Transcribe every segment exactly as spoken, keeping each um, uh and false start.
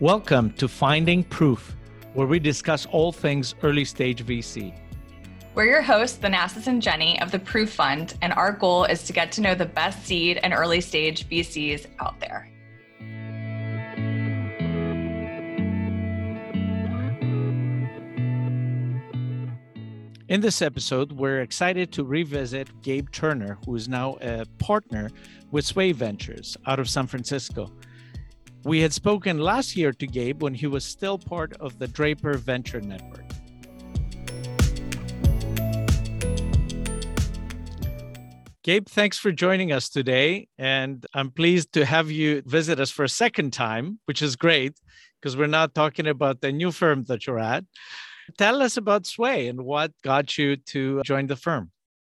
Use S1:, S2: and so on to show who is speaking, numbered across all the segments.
S1: Welcome to Finding Proof, where we discuss all things early stage V C.
S2: We're your hosts, Thanasis and Jenny of the Proof Fund, and our goal is to get to know the best seed and early stage V Cs out there.
S1: In this episode, we're excited to revisit Gabe Turner, who is now a partner with Sway Ventures out of San Francisco. We had spoken last year to Gabe when he was still part of the Draper Venture Network. Gabe, thanks for joining us today. And I'm pleased to have you visit us for a second time, which is great because we're not talking about the new firm that you're at. Tell us about Sway and what got you to join the firm.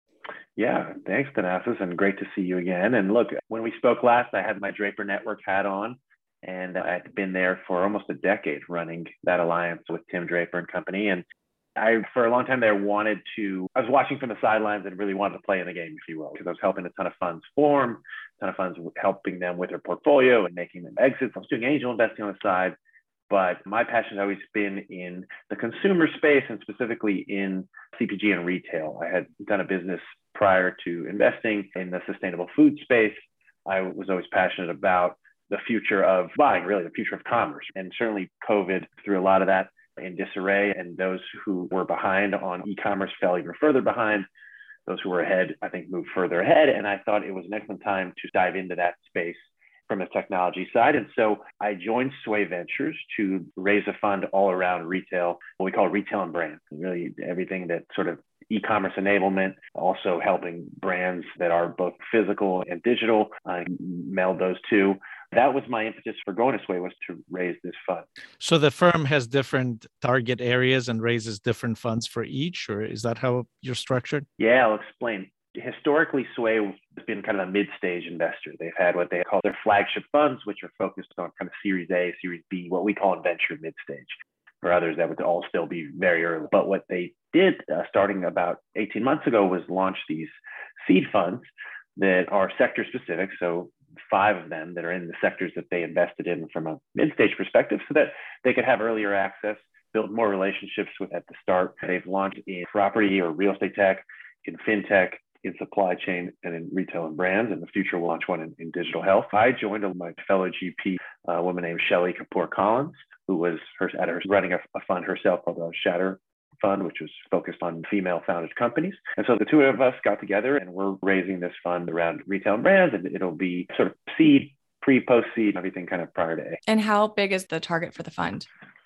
S3: Yeah, thanks, Thanasis, and great to see you again. And look, when we spoke last, I had my Draper Network hat on, and I'd been there for almost a decade running that alliance with Tim Draper and company. And I, for a long time there, wanted to, I was watching from the sidelines and really wanted to play in the game, if you will, because I was helping a ton of funds form, a ton of funds helping them with their portfolio and making them exits. I was doing angel investing on the side. But my passion has always been in the consumer space and specifically in C P G and retail. I had done a business prior to investing in the sustainable food space. I was always passionate about the future of buying, really the future of commerce. And certainly COVID threw a lot of that in disarray, and those who were behind on e-commerce fell even further behind. Those who were ahead, I think, moved further ahead. And I thought it was an excellent time to dive into that space from the technology side. And so I joined Sway Ventures to raise a fund all around retail, what we call retail and brand, really everything that sort of e-commerce enablement, also helping brands that are both physical and digital, uh, meld those two. That was my impetus for going to Sway, was to raise this fund.
S1: So the firm has different target areas and raises different funds for each, or is that how you're structured?
S3: Yeah, I'll explain. Historically, Sway has been kind of a mid-stage investor. They've had what they call their flagship funds, which are focused on kind of Series A, Series B, what we call in venture mid-stage. For others, that would all still be very early. But what they did uh, starting about eighteen months ago was launch these seed funds that are sector-specific. So five of them that are in the sectors that they invested in from a mid-stage perspective so that they could have earlier access, build more relationships with at the start. They've launched in property or real estate tech, in fintech, in supply chain, and in retail and brands. In the future, we'll launch one in, in digital health. I joined my fellow G P, a woman named Shelley Kapoor Collins, who was her, at her, running a, a fund herself called the Shatter Fund, which was focused on female-founded companies. And so the two of us got together, and we're raising this fund around retail and brands, and it'll be sort of seed, pre, post-seed, everything kind of prior to A.
S2: And how big is the target for the fund?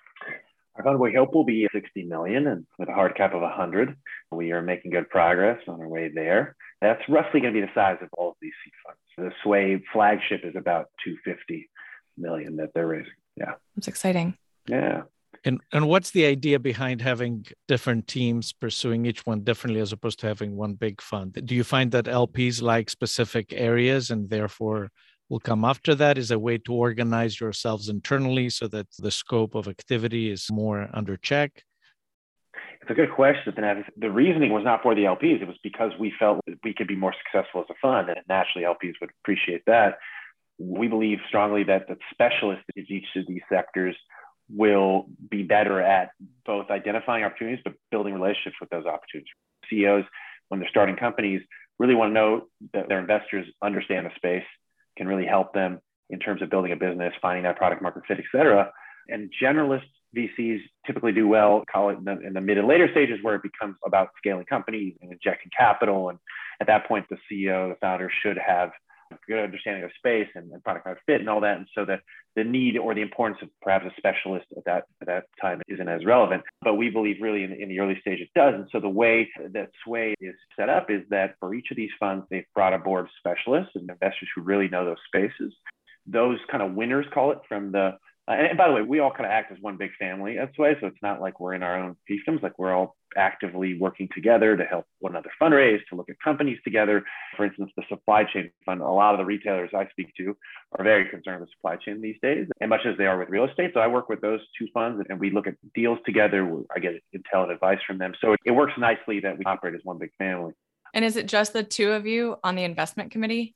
S3: Our fund, we hope, will be sixty million and with a hard cap of one hundred. We are making good progress on our way there. That's roughly going to be the size of all of these seed funds. The Sway flagship is about two hundred fifty million that they're raising. Yeah.
S2: That's exciting.
S3: Yeah.
S1: And and what's the idea behind having different teams pursuing each one differently as opposed to having one big fund? Do you find that L Ps like specific areas and therefore will come after that? Is a way to organize yourselves internally so that the scope of activity is more under check?
S3: It's a good question. The reasoning was not for the L Ps. It was because we felt that we could be more successful as a fund, and naturally L Ps would appreciate that. We believe strongly that the specialists in each of these sectors will be better at both identifying opportunities, but building relationships with those opportunities. C E Os, when they're starting companies, really want to know that their investors understand the space, can really help them in terms of building a business, finding that product market fit, et cetera. And generalist V Cs typically do well, call it in the, in the mid and later stages where it becomes about scaling companies and injecting capital. And at that point, the C E O, the founder should have a good understanding of space and, and product market fit and all that. And so that the need or the importance of perhaps a specialist at that, at that time isn't as relevant. But we believe really in, in the early stage it does. And so the way that Sway is set up is that for each of these funds, they've brought aboard specialists and investors who really know those spaces. Those kind of winners, call it, from the Uh, and, and by the way, we all kind of act as one big family at Sway. So it's not like we're in our own fiefdoms, like we're all actively working together to help one another fundraise, to look at companies together. For instance, the supply chain fund, a lot of the retailers I speak to are very concerned with supply chain these days, and much as they are with real estate. So I work with those two funds and we look at deals together. I get intel and advice from them. So it, it works nicely that we operate as one big family.
S2: And is it just the two of you on the investment committee?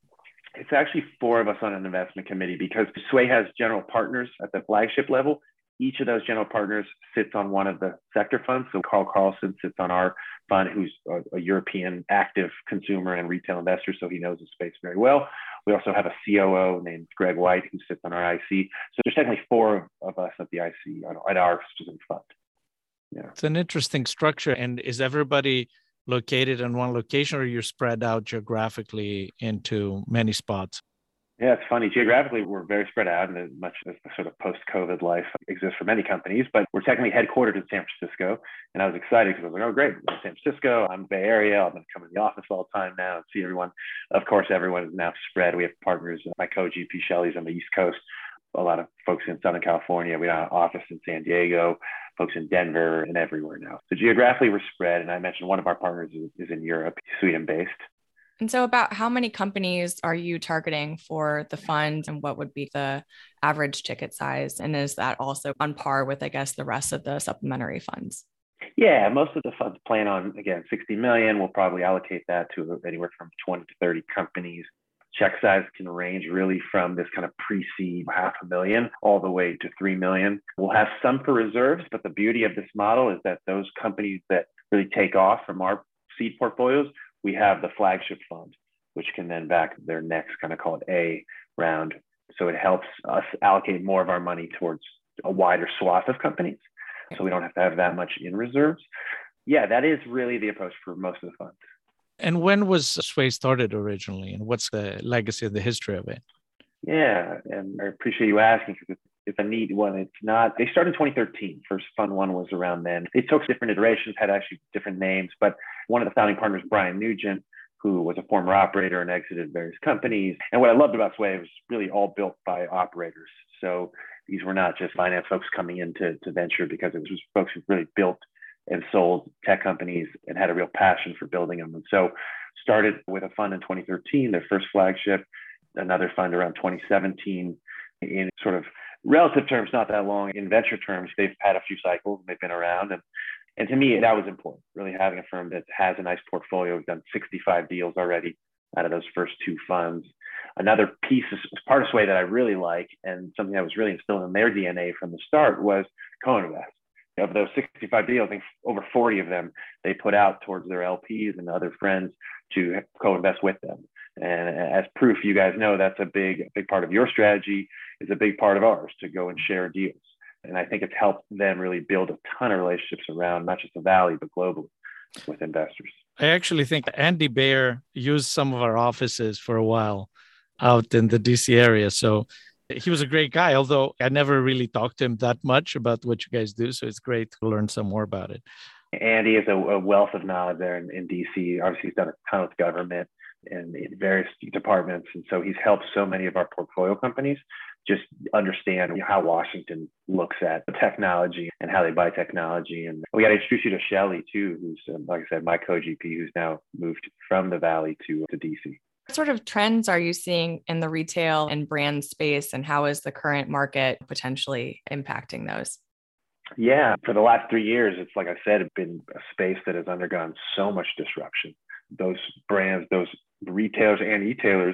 S3: It's actually four of us on an investment committee because Sway has general partners at the flagship level. Each of those general partners sits on one of the sector funds. So Carl Carlson sits on our fund, who's a, a European active consumer and retail investor, so he knows the space very well. We also have a C O O named Greg White who sits on our I C. So there's technically four of us at the I C at our specific fund. Yeah,
S1: it's an interesting structure. And is everybody located in one location, or you're spread out geographically into many spots?
S3: Yeah, it's funny. Geographically, we're very spread out, and as much as the sort of post-COVID life exists for many companies, but we're technically headquartered in San Francisco. And I was excited because I was like, oh, great, I'm in San Francisco, I'm Bay Area, I'm going to come in the office all the time now and see everyone. Of course, everyone is now spread. We have partners, my co-G P Shelley's on the East Coast, a lot of folks in Southern California. We have an office in San Diego, folks in Denver, and everywhere now. So geographically, we're spread. And I mentioned one of our partners is, is in Europe, Sweden-based.
S2: And so about how many companies are you targeting for the fund, and what would be the average ticket size? And is that also on par with, I guess, the rest of the supplementary funds?
S3: Yeah, most of the funds plan on, again, sixty million. We'll probably allocate that to anywhere from twenty to thirty companies. Check size can range really from this kind of pre-seed half a million all the way to three million. We'll have some for reserves, but the beauty of this model is that those companies that really take off from our seed portfolios, we have the flagship fund, which can then back their next kind of call it A round. So it helps us allocate more of our money towards a wider swath of companies. So we don't have to have that much in reserves. Yeah, that is really the approach for most of the funds.
S1: And when was Sway started originally, and what's the legacy of the history of it?
S3: Yeah, and I appreciate you asking because it's a neat one. It's not, they started in twenty thirteen. First fund one was around then. They took different iterations, had actually different names, but one of the founding partners, Brian Nugent, who was a former operator and exited various companies. And what I loved about Sway was really all built by operators. So these were not just finance folks coming into to venture, because it was folks who really built and sold tech companies and had a real passion for building them. And so started with a fund in twenty thirteen, their first flagship, another fund around twenty seventeen. In sort of relative terms, not that long. In venture terms, they've had a few cycles, they've been around. And, and to me, that was important, really having a firm that has a nice portfolio. We've done sixty-five deals already out of those first two funds. Another piece is part of Sway that I really like, and something that was really instilled in their D N A from the start, was co-invest. Of those sixty-five deals, I think over forty of them they put out towards their L Ps and other friends to co-invest with them. And as proof, you guys know that's a big, big part of your strategy, is a big part of ours, to go and share deals. And I think it's helped them really build a ton of relationships around not just the Valley, but globally with investors.
S1: I actually think Andy Bayer used some of our offices for a while out in the D C area. So he was a great guy, although I never really talked to him that much about what you guys do. So it's great to learn some more about it.
S3: Andy is a, a wealth of knowledge there in, in D C. Obviously, he's done a ton with government and in various departments. And so he's helped so many of our portfolio companies just understand how Washington looks at technology and how they buy technology. And we got to introduce you to Shelley too, who's, um, like I said, my co-G P, who's now moved from the Valley to, to D C.
S2: What sort of trends are you seeing in the retail and brand space, and how is the current market potentially impacting those?
S3: Yeah, for the last three years, it's like I said, it's been a space that has undergone so much disruption. Those brands, those retailers and e-tailers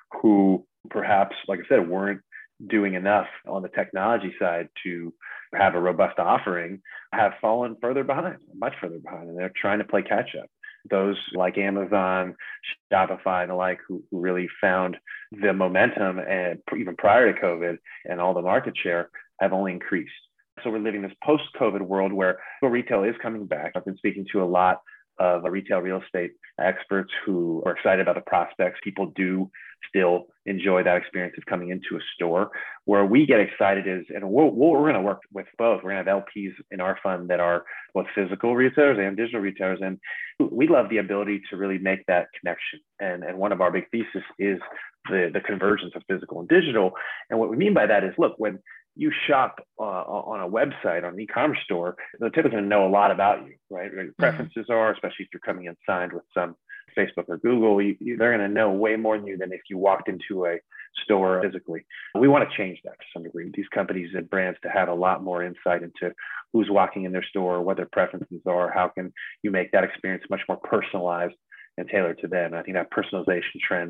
S3: who perhaps, like I said, weren't doing enough on the technology side to have a robust offering, have fallen further behind, much further behind, and they're trying to play catch up. Those like Amazon, Shopify, and the like, who, who really found the momentum, and even prior to COVID, and all the market share have only increased. So we're living this post-COVID world where retail is coming back. I've been speaking to a lot of retail real estate experts who are excited about the prospects. People do still enjoy that experience of coming into a store. Where we get excited is, and we'll, we're going to work with both. We're going to have L Ps in our fund that are both physical retailers and digital retailers. And we love the ability to really make that connection. And, and one of our big thesis is the, the convergence of physical and digital. And what we mean by that is, look, when you shop uh, on a website, on an e-commerce store, they're typically going to know a lot about you, right? What your preferences are, especially if you're coming in signed with some Facebook or Google. You, you, they're going to know way more than you than if you walked into a store physically. We want to change that to some degree. These companies and brands to have a lot more insight into who's walking in their store, what their preferences are, how can you make that experience much more personalized and tailored to them. And I think that personalization trend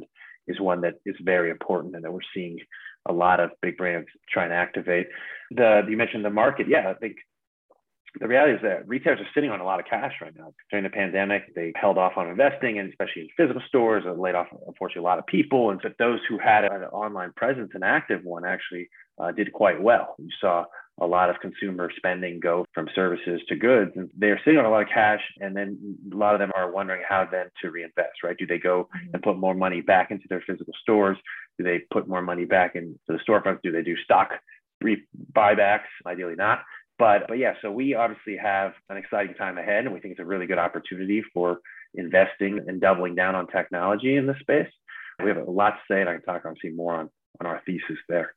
S3: is one that is very important and that we're seeing a lot of big brands trying to activate. The you mentioned the market. Yeah, I think the reality is that retailers are sitting on a lot of cash right now. During the pandemic, they held off on investing, and especially in physical stores, and laid off, unfortunately, a lot of people. And so those who had an online presence, an active one, actually uh, did quite well. You saw a lot of consumer spending go from services to goods, and they're sitting on a lot of cash. And then a lot of them are wondering how then to reinvest, right? Do they go and put more money back into their physical stores? Do they put more money back into the storefronts? Do they do stock re- buybacks? Ideally not. But, but yeah, so we obviously have an exciting time ahead, and we think it's a really good opportunity for investing and doubling down on technology in this space. We have a lot to say, and I can talk obviously more on, on our thesis there.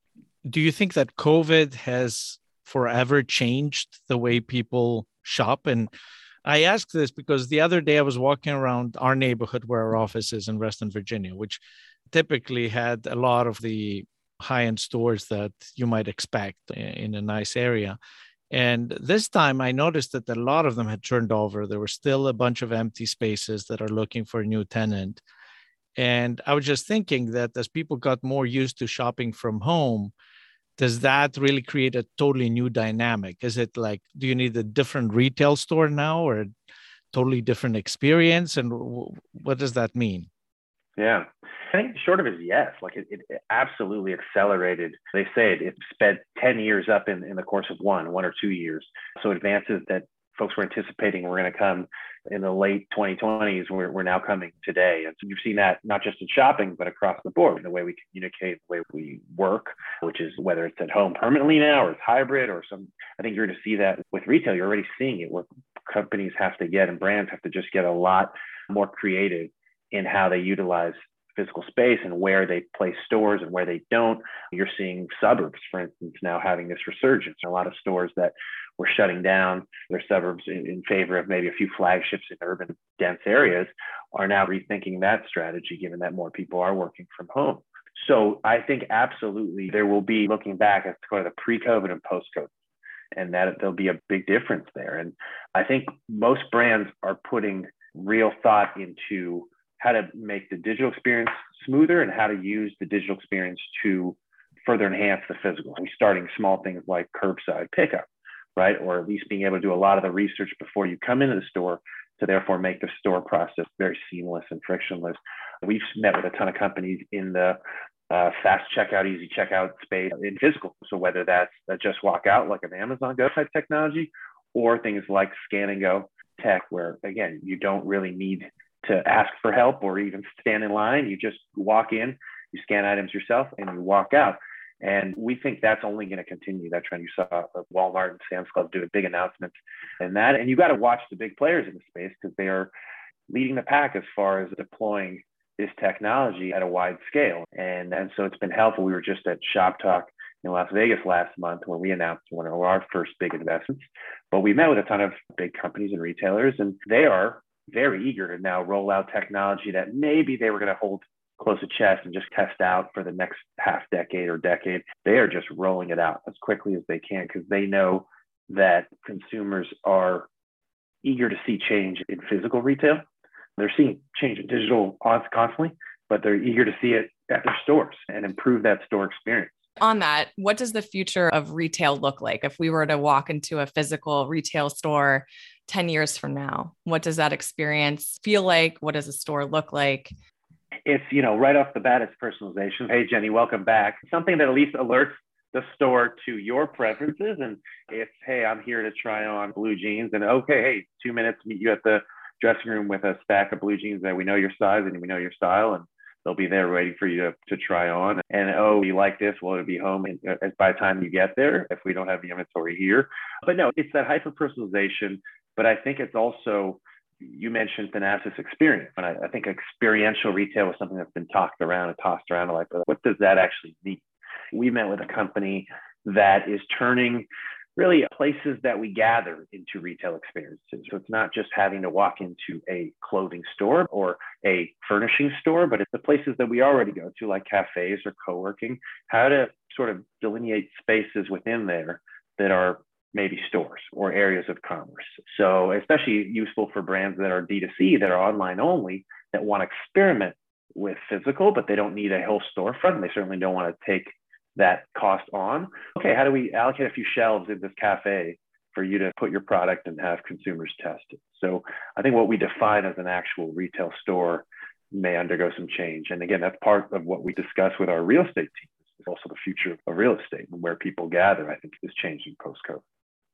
S1: Do you think that COVID has forever changed the way people shop? And I ask this because the other day I was walking around our neighborhood where our office is in Reston, Virginia, which typically had a lot of the high-end stores that you might expect in a nice area. And this time I noticed that a lot of them had turned over. There were still a bunch of empty spaces that are looking for a new tenant. And I was just thinking that as people got more used to shopping from home, does that really create a totally new dynamic? Is it like, do you need a different retail store now or a totally different experience? And w- what does that mean?
S3: Yeah, I think the short of it is yes. Like it, it absolutely accelerated. They say it, it sped ten years up in, in the course of one, one or two years. So advances that folks were anticipating were going to come in the late twenty twenties, we're, we're now coming today. And so you've seen that not just in shopping, but across the board, the way we communicate, the way we work, which is whether it's at home permanently now or it's hybrid or some, I think you're going to see that with retail. You're already seeing it where companies have to get and brands have to just get a lot more creative in how they utilize physical space and where they place stores and where they don't. You're seeing suburbs, for instance, now having this resurgence. A lot of stores that were shutting down their suburbs in, in favor of maybe a few flagships in urban dense areas are now rethinking that strategy, given that more people are working from home. So I think absolutely there will be looking back at sort of the pre-COVID and post-COVID, and that there'll be a big difference there. And I think most brands are putting real thought into how to make the digital experience smoother and how to use the digital experience to further enhance the physical. We're starting small things like curbside pickup, right? Or at least being able to do a lot of the research before you come into the store to therefore make the store process very seamless and frictionless. We've met with a ton of companies in the uh, fast checkout, easy checkout space in physical. So whether that's uh, just walk out like an Amazon Go type technology or things like scan and go tech, where again, you don't really need to ask for help or even stand in line. You just walk in, you scan items yourself, and you walk out. And we think that's only going to continue, that trend. You saw Walmart and Sam's Club do big announcements and that. And you got to watch the big players in the space because they are leading the pack as far as deploying this technology at a wide scale. And, and so it's been helpful. We were just at Shop Talk in Las Vegas last month when we announced one of our first big investments. But we met with a ton of big companies and retailers, and they are very eager to now roll out technology that maybe they were going to hold close to chest and just test out for the next half decade or decade. They are just rolling it out as quickly as they can because they know that consumers are eager to see change in physical retail. They're seeing change in digital constantly, but they're eager to see it at their stores and improve that store experience.
S2: On that, what does the future of retail look like? If we were to walk into a physical retail store ten years from now, what does that experience feel like? What does a store look like?
S3: It's, you know, right off the bat, it's personalization. Hey, Jenny, welcome back. Something that at least alerts the store to your preferences. And it's, hey, I'm here to try on blue jeans. And okay, hey, two minutes, meet you at the dressing room with a stack of blue jeans that we know your size and we know your style. And they'll be there waiting for you to, to try on. And, oh, you like this? Well, it'll be home in, uh, by the time you get there, if we don't have the inventory here. But no, it's that hyper-personalization. But I think it's also, you mentioned Thanasis experience. And I, I think experiential retail is something that's been talked around and tossed around. Like, what does that actually mean? We met with a company that is turning really places that we gather into retail experiences. So it's not just having to walk into a clothing store or a furnishing store, but it's the places that we already go to, like cafes or co-working, how to sort of delineate spaces within there that are maybe stores or areas of commerce. So especially useful for brands that are D two C, that are online only, that want to experiment with physical, but they don't need a whole storefront. And they certainly don't want to take that cost on. Okay, how do we allocate a few shelves in this cafe for you to put your product and have consumers test it? So I think what we define as an actual retail store may undergo some change. And again, that's part of what we discuss with our real estate team. It's also the future of real estate and where people gather, I think, is changing post-COVID.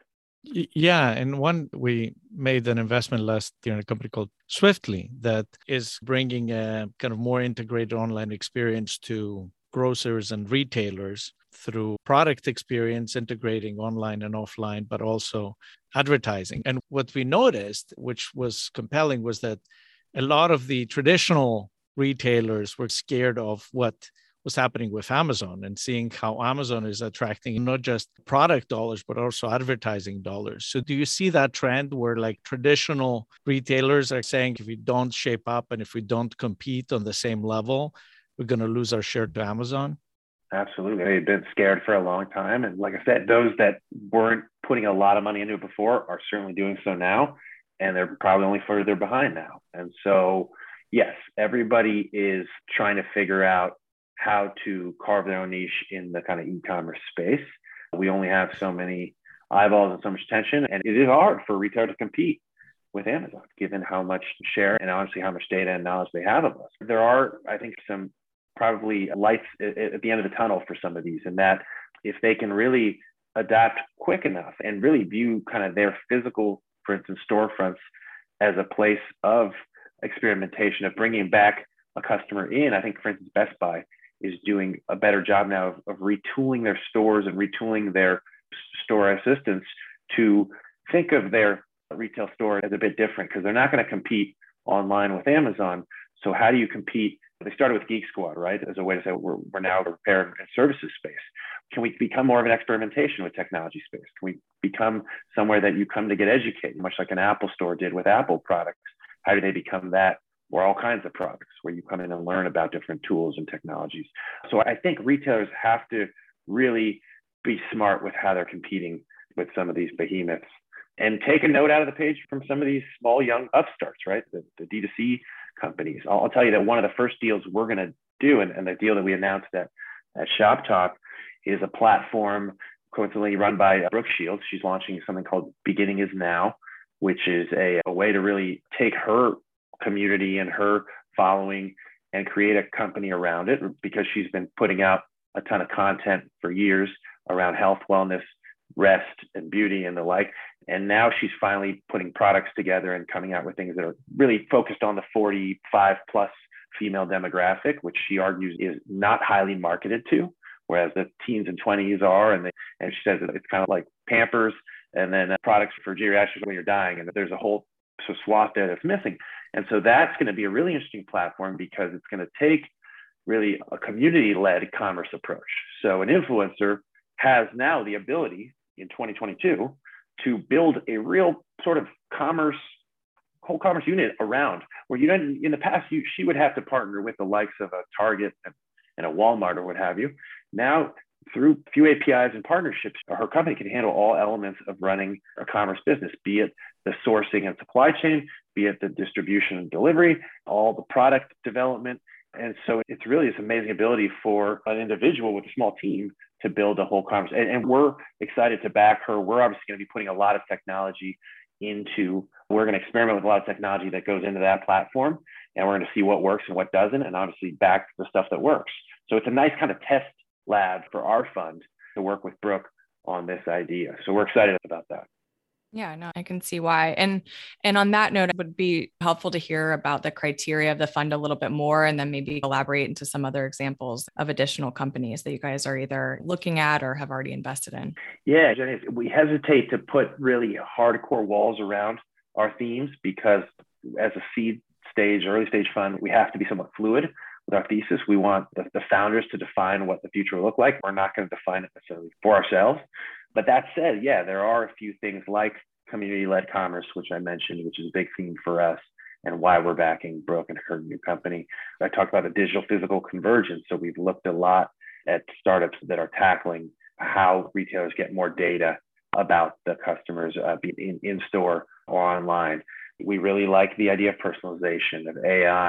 S1: Yeah. And one, we made an investment last year in a company called Swiftly that is bringing a kind of more integrated online experience to grocers and retailers through product experience, integrating online and offline, but also advertising. And what we noticed, which was compelling, was that a lot of the traditional retailers were scared of what was happening with Amazon and seeing how Amazon is attracting not just product dollars, but also advertising dollars. So do you see that trend where like traditional retailers are saying, if we don't shape up and if we don't compete on the same level, we're going to lose our share to Amazon?
S3: Absolutely. They've been scared for a long time. And like I said, those that weren't putting a lot of money into it before are certainly doing so now. And they're probably only further behind now. And so, yes, everybody is trying to figure out how to carve their own niche in the kind of e-commerce space. We only have so many eyeballs and so much attention, and it is hard for a retailer to compete with Amazon, given how much share and honestly how much data and knowledge they have of us. There are, I think, some probably lights at the end of the tunnel for some of these, and that if they can really adapt quick enough and really view kind of their physical, for instance, storefronts as a place of experimentation, of bringing back a customer in. I think, for instance, Best Buy is doing a better job now of, of retooling their stores and retooling their store assistants to think of their retail store as a bit different, because they're not going to compete online with Amazon. So how do you compete? They started with Geek Squad, right? As a way to say we're, we're now a repair and services space. Can we become more of an experimentation with technology space? Can we become somewhere that you come to get educated, much like an Apple store did with Apple products? How do they become that? Or all kinds of products where you come in and learn about different tools and technologies. So I think retailers have to really be smart with how they're competing with some of these behemoths, and take a note out of the page from some of these small, young upstarts, right? The, the D two C companies. I'll, I'll tell you that one of the first deals we're going to do, and, and the deal that we announced at, at Shop Talk, is a platform coincidentally run by Brooke Shields. She's launching something called Beginning Is Now, which is a, a way to really take her community and her following and create a company around it, because she's been putting out a ton of content for years around health, wellness, rest, and beauty and the like. And now she's finally putting products together and coming out with things that are really focused on the forty-five plus female demographic, which she argues is not highly marketed to, whereas the teens and twenties are. And, they, and she says it's kind of like Pampers and then uh, products for geriatrics when you're dying. And there's a whole swath there that's missing. And so that's going to be a really interesting platform, because it's going to take really a community-led commerce approach. So an influencer has now the ability in twenty twenty-two to build a real sort of commerce, whole commerce unit around, where you know in the past you, she would have to partner with the likes of a Target and, and a Walmart or what have you. Now, through a few A P Is and partnerships, her company can handle all elements of running a commerce business, be it the sourcing and supply chain, be it the distribution and delivery, all the product development. And so it's really this amazing ability for an individual with a small team to build a whole commerce. And, and we're excited to back her. We're obviously going to be putting a lot of technology into, we're going to experiment with a lot of technology that goes into that platform. And we're going to see what works and what doesn't, and obviously back the stuff that works. So it's a nice kind of test lab for our fund to work with Brooke on this idea. So we're excited about that.
S2: Yeah, no, I can see why. And and on that note, it would be helpful to hear about the criteria of the fund a little bit more, and then maybe elaborate into some other examples of additional companies that you guys are either looking at or have already invested in.
S3: Yeah, Jenny, we hesitate to put really hardcore walls around our themes, because as a seed stage, early stage fund, we have to be somewhat fluid with our thesis. We want the, the founders to define what the future will look like. We're not going to define it necessarily for ourselves. But that said, yeah, there are a few things like community-led commerce, which I mentioned, which is a big theme for us and why we're backing Brooke and her new company. I talked about the digital physical convergence. So we've looked a lot at startups that are tackling how retailers get more data about the customers, uh, be in, in store or online. We really like the idea of personalization, of A I,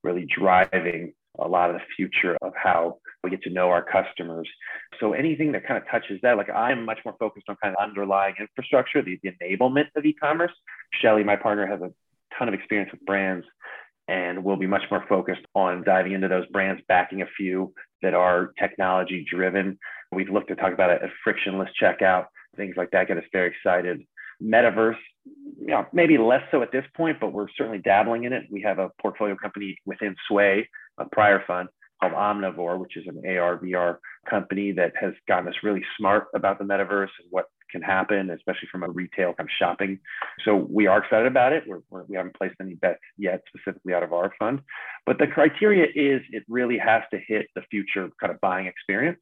S3: really driving a lot of the future of how we get to know our customers. So anything that kind of touches that, like I'm much more focused on kind of underlying infrastructure, the, the enablement of e-commerce. Shelly, my partner, has a ton of experience with brands, and we'll be much more focused on diving into those brands, backing a few that are technology driven. We've looked to talk about a, a frictionless checkout, things like that get us very excited. Metaverse, you know, maybe less so at this point, but we're certainly dabbling in it. We have a portfolio company within Sway, a prior fund called Omnivore, which is an A R V R company that has gotten us really smart about the metaverse and what can happen, especially from a retail kind of shopping. So we are excited about it. We're, we're, we haven't placed any bets yet specifically out of our fund, but the criteria is it really has to hit the future kind of buying experience.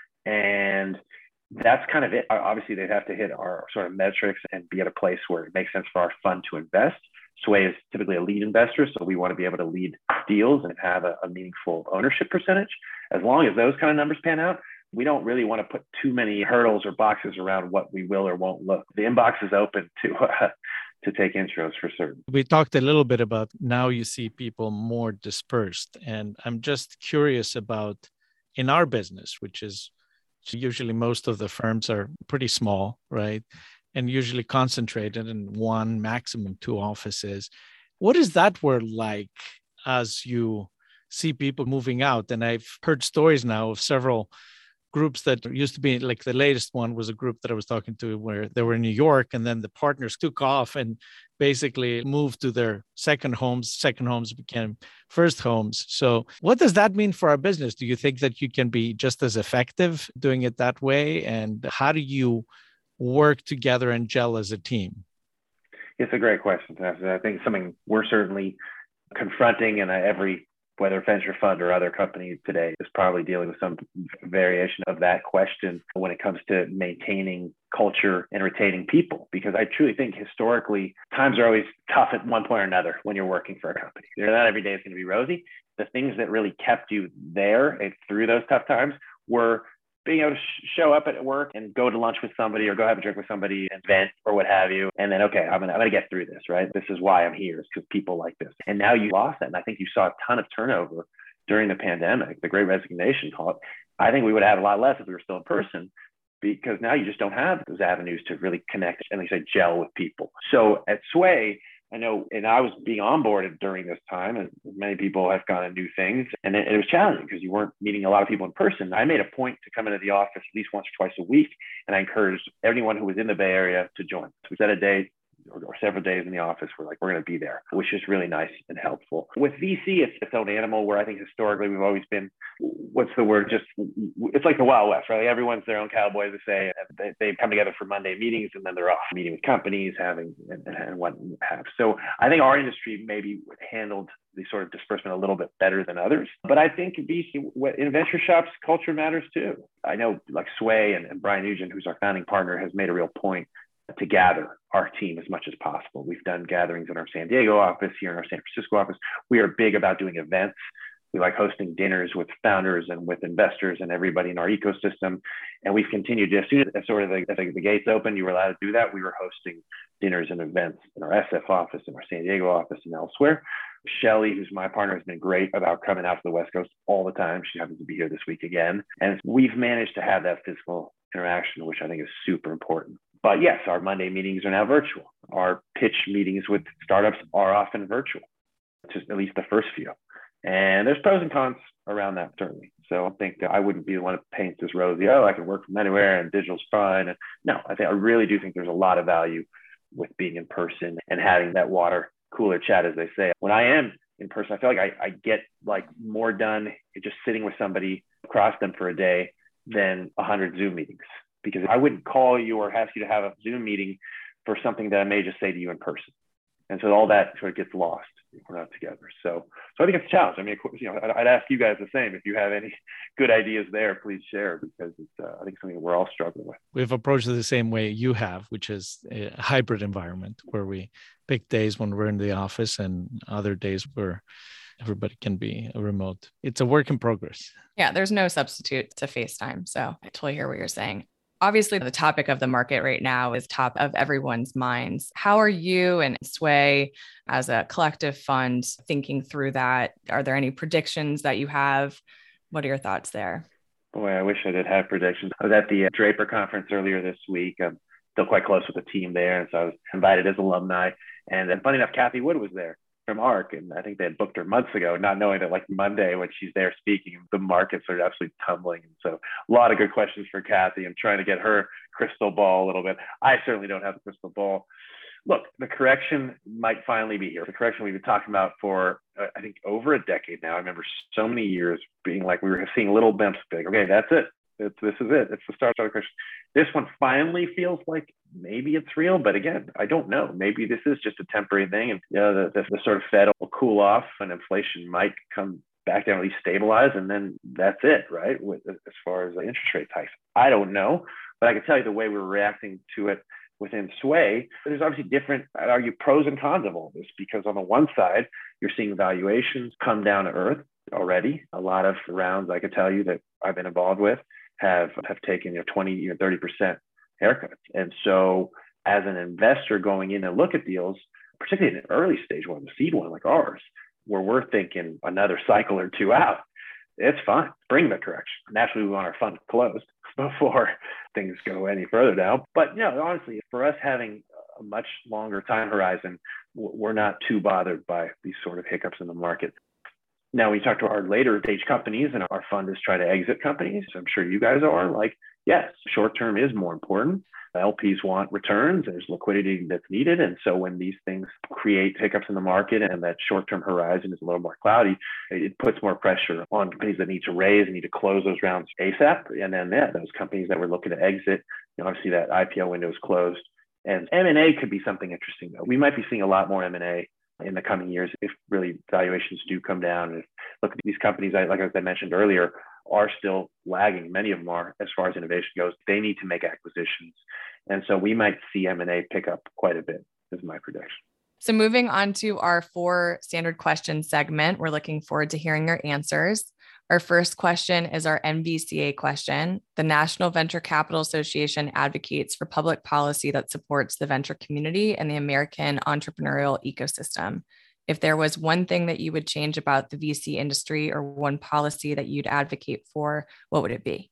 S3: And that's kind of it. Obviously, they'd have to hit our sort of metrics and be at a place where it makes sense for our fund to invest. Sway is typically a lead investor, so we want to be able to lead deals and have a, a meaningful ownership percentage. As long as those kind of numbers pan out, we don't really want to put too many hurdles or boxes around what we will or won't look. The inbox is open to uh, to take intros for certain.
S1: We talked a little bit about now you see people more dispersed, and I'm just curious about in our business, which is usually most of the firms are pretty small, right? And usually concentrated in one, maximum two offices. What is that world like as you see people moving out? And I've heard stories now of several groups that used to be, like the latest one was a group that I was talking to where they were in New York, and then the partners took off and basically moved to their second homes. Second homes became first homes. So what does that mean for our business? Do you think that you can be just as effective doing it that way? And how do you work together and gel as a team?
S3: It's a great question. I think it's something we're certainly confronting, and every, whether venture fund or other companies today, is probably dealing with some variation of that question when it comes to maintaining culture and retaining people. Because I truly think historically, times are always tough at one point or another when you're working for a company. You know, not every day is going to be rosy. The things that really kept you there and through those tough times were being able to sh- show up at work and go to lunch with somebody or go have a drink with somebody and vent or what have you. And then, okay, I'm going to I'm gonna get through this, right? This is why I'm here, is because people like this. And now you lost that. And I think you saw a ton of turnover during the pandemic, the great resignation call it. I think we would have a lot less if we were still in person, because now you just don't have those avenues to really connect and, like I said, gel with people. So at Sway, I know, and I was being onboarded during this time, and many people have gone and new things. And it, it was challenging because you weren't meeting a lot of people in person. I made a point to come into the office at least once or twice a week, and I encouraged everyone who was in the Bay Area to join. So we set a day or, or several days in the office. We're like, we're going to be there, which is really nice and helpful. With V C, it's its own animal, where I think historically we've always been, what's the word? Just, it's like the Wild West, right? Like everyone's their own cowboy, to say. They, they come together for Monday meetings, and then they're off meeting with companies, having and, and what have. So I think our industry maybe handled the sort of disbursement a little bit better than others. But I think V C, in venture shops, culture matters too. I know, like Sway and, and Brian Nugent, who's our founding partner, has made a real point to gather our team as much as possible. We've done gatherings in our San Diego office, here in our San Francisco office. We are big about doing events. We like hosting dinners with founders and with investors and everybody in our ecosystem. And we've continued to, as soon as sort of the, the, the gates opened, you were allowed to do that. We were hosting dinners and events in our S F office, in our San Diego office, and elsewhere. Shelly, who's my partner, has been great about coming out to the West Coast all the time. She happens to be here this week again. And we've managed to have that physical interaction, which I think is super important. But yes, our Monday meetings are now virtual. Our pitch meetings with startups are often virtual, just at least the first few. And there's pros and cons around that, certainly. So I think I wouldn't be the one to paint this rosy, oh, I can work from anywhere and digital's fine. And no, I think I really do think there's a lot of value with being in person and having that water cooler chat, as they say. When I am in person, I feel like I, I get like more done just sitting with somebody across them for a day than a hundred Zoom meetings. Because I wouldn't call you or ask you to have a Zoom meeting for something that I may just say to you in person. And so all that sort of gets lost if we're not together. So, so I think it's a challenge. I mean, you know, I'd ask you guys the same. If you have any good ideas there, please share, because it's, uh, I think, something we're all struggling with.
S1: We've approached it the same way you have, which is a hybrid environment where we pick days when we're in the office and other days where everybody can be remote. It's a work in progress.
S2: Yeah, there's no substitute to FaceTime. So I totally hear what you're saying. Obviously, the topic of the market right now is top of everyone's minds. How are you and Sway as a collective fund thinking through that? Are there any predictions that you have? What are your thoughts there?
S3: Boy, I wish I did have predictions. I was at the Draper conference earlier this week. I'm still quite close with the team there. And so I was invited as alumni. And then funny enough, Cathie Wood was there from ARK. And I think they had booked her months ago, not knowing that like Monday when she's there speaking, the markets are absolutely tumbling. And so a lot of good questions for Cathie. I'm trying to get her crystal ball a little bit. I certainly don't have the crystal ball. Look, the correction might finally be here. The correction we've been talking about for, uh, I think, over a decade now. I remember so many years being like, we were seeing little bumps, like, okay, that's it. It's, this is it. It's the start of the correction. This one finally feels like maybe it's real, but again, I don't know. Maybe this is just a temporary thing, and you know, the, the, the sort of Fed will cool off, and inflation might come back down, at least stabilize, and then that's it, right? With, as far as the interest rate hikes, I don't know, but I can tell you the way we're reacting to it within Sway, there's obviously different, I'd argue, pros and cons of all this, because on the one side, you're seeing valuations come down to earth already. A lot of rounds, I could tell you, that I've been involved with have, have taken, you know, twenty, you know, thirty percent haircuts. And so as an investor going in and look at deals, particularly in an early stage one, the seed one like ours, where we're thinking another cycle or two out, it's fine. Bring the correction. Naturally, we want our fund closed before things go any further down. But you know, honestly, for us having a much longer time horizon, we're not too bothered by these sort of hiccups in the market. Now, when you talk to our later stage companies, and our fund is trying to exit companies, I'm sure you guys are, like, yes, short term is more important. L Ps want returns. There's liquidity that's needed. And so when these things create hiccups in the market and that short-term horizon is a little more cloudy, it puts more pressure on companies that need to raise and need to close those rounds ASAP. And then yeah, those companies that were looking to exit, you know, obviously that I P O window is closed. And M and A could be something interesting, though. We might be seeing a lot more M and A in the coming years if really valuations do come down. And if, look, these companies, like I mentioned earlier, are still lagging. Many of them are, as far as innovation goes. They need to make acquisitions. And so we might see M and A pick up quite a bit, is my prediction.
S2: So moving on to our four standard questions segment, we're looking forward to hearing your answers. Our first question is our N V C A question. The National Venture Capital Association advocates for public policy that supports the venture community and the American entrepreneurial ecosystem. If there was one thing that you would change about the V C industry or one policy that you'd advocate for, what would it be?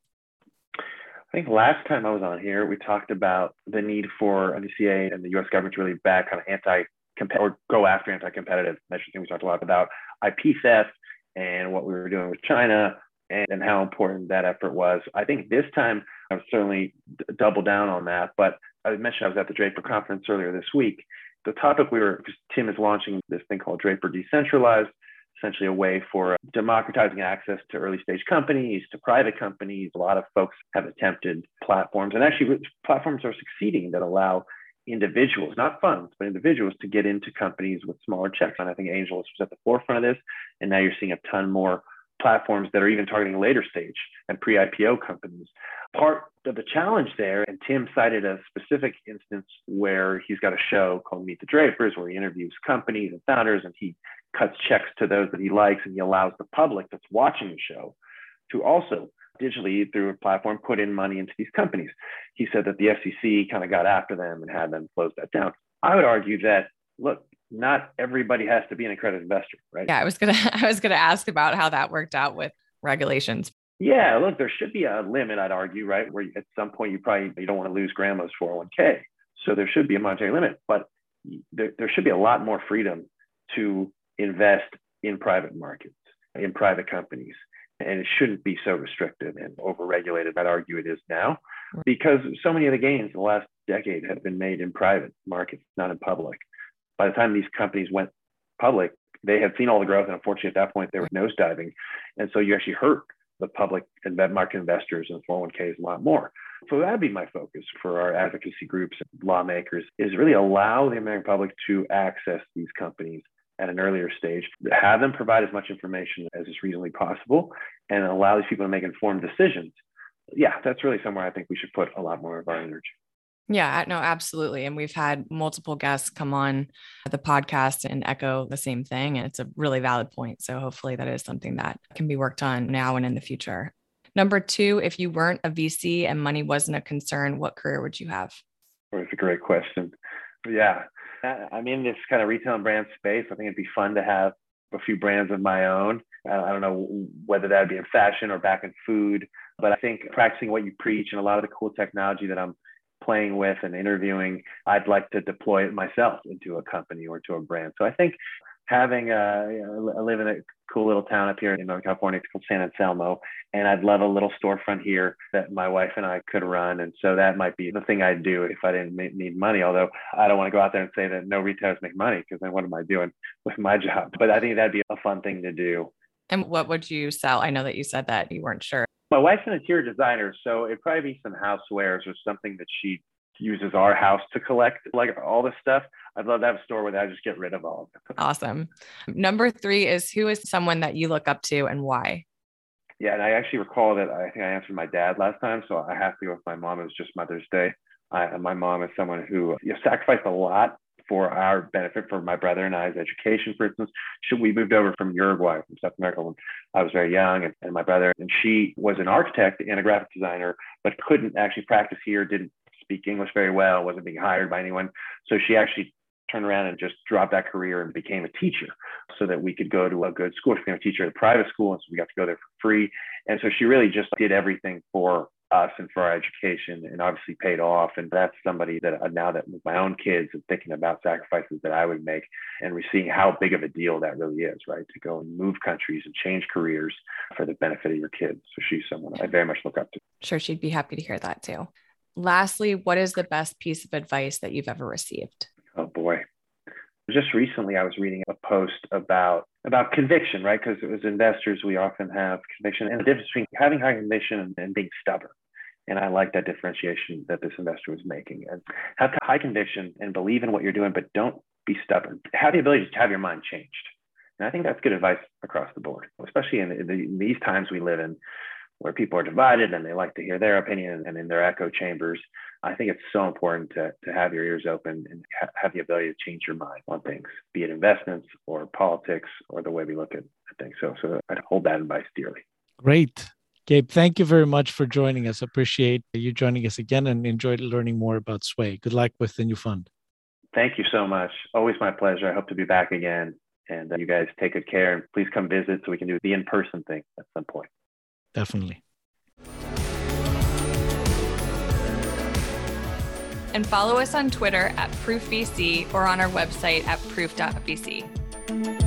S3: I think last time I was on here, we talked about the need for N V C A and the U S government to really back kind of anti or go after anti-competitive measures. We talked a lot about I P theft and what we were doing with China and, and how important that effort was. I think this time I would certainly d- double down on that. But I mentioned I was at the Draper conference earlier this week. The topic we were, because Tim is launching this thing called Draper Decentralized, essentially a way for democratizing access to early stage companies, to private companies. A lot of folks have attempted platforms, and actually platforms are succeeding that allow individuals, not funds, but individuals to get into companies with smaller checks. And I think Angels was at the forefront of this. And now you're seeing a ton more platforms that are even targeting later stage and pre-I P O companies. Part of the challenge there, and Tim cited a specific instance where he's got a show called Meet the Drapers, where he interviews companies and founders, and he cuts checks to those that he likes, and he allows the public that's watching the show to also digitally, through a platform, put in money into these companies. He said that the F C C kind of got after them and had them close that down. I would argue that, look, not everybody has to be an accredited investor, right?
S2: Yeah, I was gonna I was gonna ask about how that worked out with regulations.
S3: Yeah, look, there should be a limit, I'd argue, right? Where at some point you probably you don't want to lose grandma's four oh one k. So there should be a monetary limit, but there, there should be a lot more freedom to invest in private markets, in private companies. And it shouldn't be so restricted and overregulated. I'd argue it is now, because so many of the gains in the last decade have been made in private markets, not in public. By the time these companies went public, they had seen all the growth. And unfortunately, at that point, they were nosediving. And so you actually hurt the public and market investors and four oh one k's a lot more. So that'd be my focus for our advocacy groups and lawmakers, is really allow the American public to access these companies at an earlier stage, have them provide as much information as is reasonably possible, and allow these people to make informed decisions. Yeah, that's really somewhere I think we should put a lot more of our energy.
S2: Yeah, no, absolutely. And we've had multiple guests come on the podcast and echo the same thing. And it's a really valid point. So hopefully that is something that can be worked on now and in the future. Number two, if you weren't a V C and money wasn't a concern, what career would you have?
S3: Well, it's a great question. Yeah, I'm in this kind of retail and brand space. I think it'd be fun to have a few brands of my own. I don't know whether that'd be in fashion or back in food, but I think practicing what you preach and a lot of the cool technology that I'm playing with and interviewing, I'd like to deploy it myself into a company or to a brand. So I think having a, you know, I live in a cool little town up here in Northern California, it's called San Anselmo, and I'd love a little storefront here that my wife and I could run. And so that might be the thing I'd do if I didn't need money, although I don't want to go out there and say that no retailers make money, because then what am I doing with my job? But I think that'd be a fun thing to do.
S2: And what would you sell? I know that you said that you weren't sure.
S3: My wife's an interior designer, so it'd probably be some housewares or something that she uses our house to collect, like all this stuff. I'd love to have a store where I just get rid of all of it.
S2: Awesome. Number three is, who is someone that you look up to and why?
S3: Yeah, and I actually recall that I think I answered my dad last time, so I have to go with my mom. It was just Mother's Day. I, my mom is someone who you know, sacrificed a lot for our benefit, for my brother and I's education, for instance. She, we moved over from Uruguay, from South America, when I was very young, and, and my brother, and she was an architect and a graphic designer, but couldn't actually practice here, didn't speak English very well, wasn't being hired by anyone. So she actually turned around and just dropped that career and became a teacher so that we could go to a good school. She became a teacher at a private school, and so we got to go there for free. And so she really just did everything for us and for our education, and obviously paid off. And that's somebody that now that with my own kids and thinking about sacrifices that I would make, and we're seeing how big of a deal that really is, right? To go and move countries and change careers for the benefit of your kids. So she's someone I very much look up to.
S2: Sure, she'd be happy to hear that too. Lastly, what is the best piece of advice that you've ever received?
S3: Oh boy. Just recently, I was reading a post about, about conviction, right? Because as investors, we often have conviction, and the difference between having high conviction and, and being stubborn. And I like that differentiation that this investor was making. And have high conviction and believe in what you're doing, but don't be stubborn. Have the ability to have your mind changed. And I think that's good advice across the board, especially in, the, in these times we live in, where people are divided and they like to hear their opinion and in their echo chambers. I think it's so important to, to have your ears open and ha- have the ability to change your mind on things, be it investments or politics or the way we look at, at things. So, so I'd hold that advice dearly.
S1: Great. Gabe, thank you very much for joining us. Appreciate you joining us again and enjoyed learning more about Sway. Good luck with the new fund.
S3: Thank you so much. Always my pleasure. I hope to be back again. And uh, you guys take good care, and please come visit so we can do the in-person thing at some point.
S1: Definitely.
S2: And follow us on Twitter at Proof V C or on our website at proof dot V C.